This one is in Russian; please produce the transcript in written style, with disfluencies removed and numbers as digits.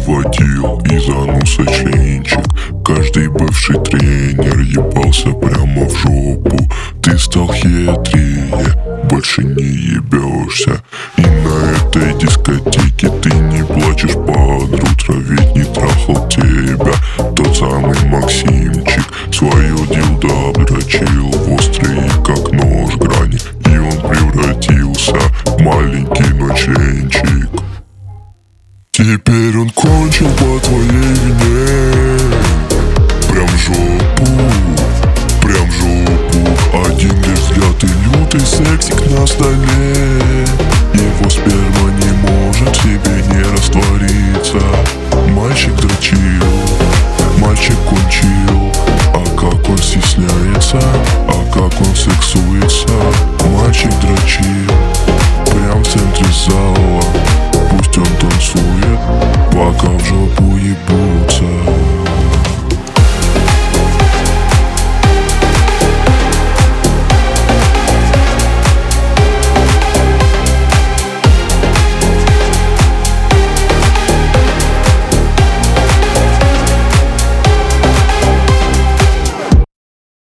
водил и занулся членчик. Каждый бывший тренер ебался прямо в жопу. Ты стал хитрее, больше не ебешься. И на этой дискотеке ты не плачешь под утро, ведь не трахал тебя тот самый Максимчик. Свое дилдо обдрочил в острые, как нож, грани, и он превратился в маленький ноченчик. Теперь он кончил по твоей вине. Прям в жопу, прям в жопу. Один лишь взгляд и лютый сексик на столе. Его сперма не может в себе не раствориться. Мальчик дрочил, мальчик кончил. А как он стесняется, а как он сексуется. Мальчик дрочил прям в центре зала. Пусть он танцует, пока в жопу ебу.